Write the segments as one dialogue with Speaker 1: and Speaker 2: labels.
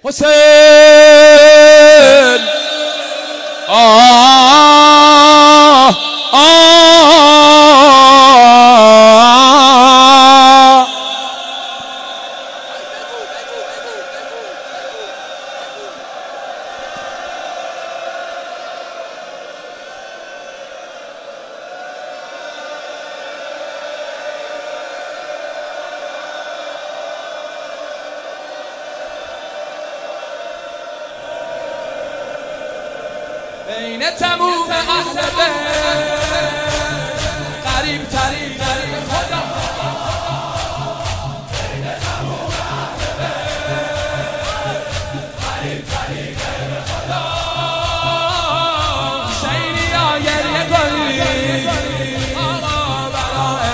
Speaker 1: حسین بین تموم اهل بیت قریب ترین خدا بین تموم اهل بیت قریب ترین خدا حسینی یا گریه کنی آقا برای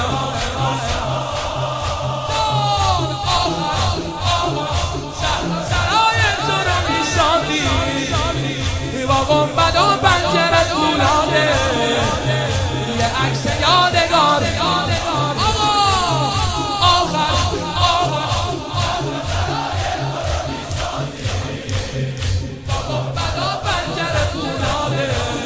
Speaker 1: سرای تو رو میسازی با گنبد و پنجره طولانه یه عکس یادگار آقا آخر با گنبد و پنجره طولانه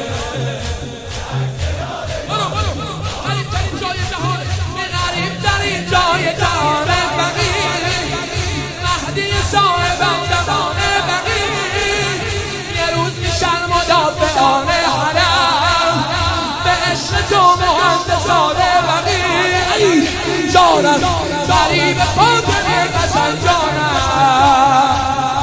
Speaker 1: برو غریب ترین جای جهان غریب ترین جای جهان فقیر مهدی صاحب زمان مدافعان حرم به عشق تو مهندسان وقیع جانم غریب فاطمه حسن جانم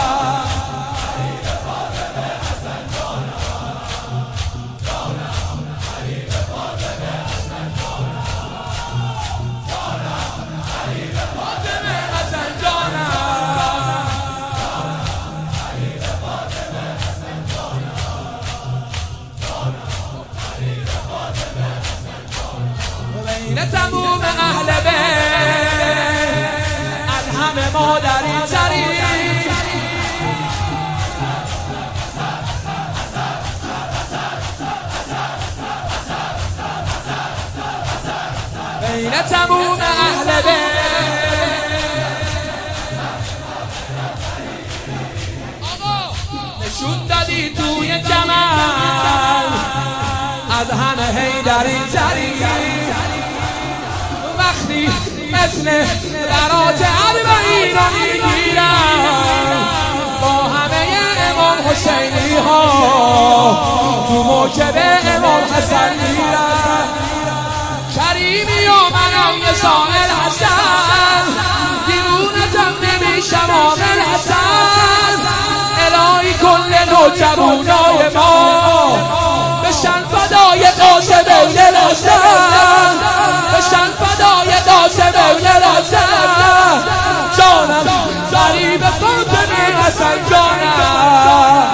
Speaker 1: بین تموم اهل بیت از همه مادری ترین بین تموم اهل بیت نشون دادی توی جمال از همه حیدری ترین وقتی مثل برات اربعین رو میگیرم با همه امام حسینی ها تو موکب امام حسن میرم کریمی و منم یه سائل حسن دیرونتم نمیشم آمل حسن الهی کل نوجوانای ما بشن فدای قاسم ابن الحسن بشن فدای قاسم ابن الحسن جانم غریب فاطمه حسن جانم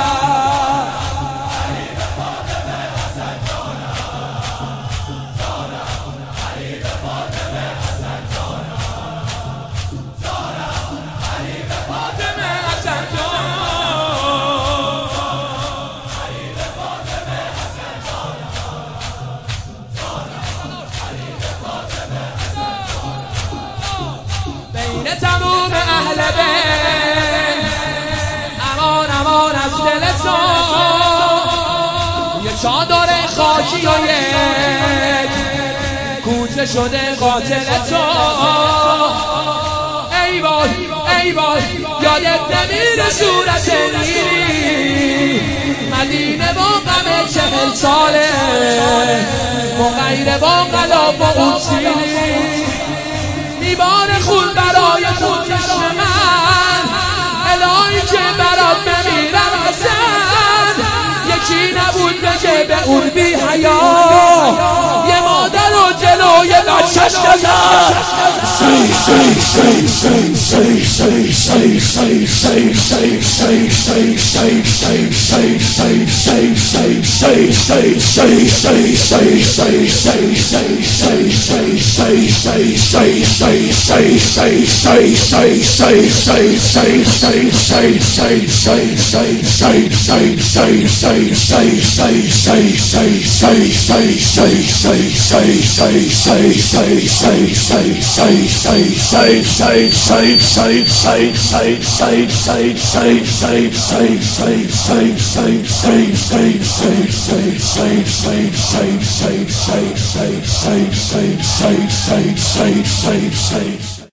Speaker 1: تموم اهل بیت امان امان از دل تو یه چادر خاکی و یک کوچه شده قاتل تو ای وای ای وای یادت نمیره صورت نیری مدینه با غم 40 ساله مغیر با غلاف و اصیلی میبار خون برای خود چشم من الهی که برات بمیرم حسن یکی نبود بگه به اون بی حیا یه مادر و جلوی بچه‌ش نزد
Speaker 2: say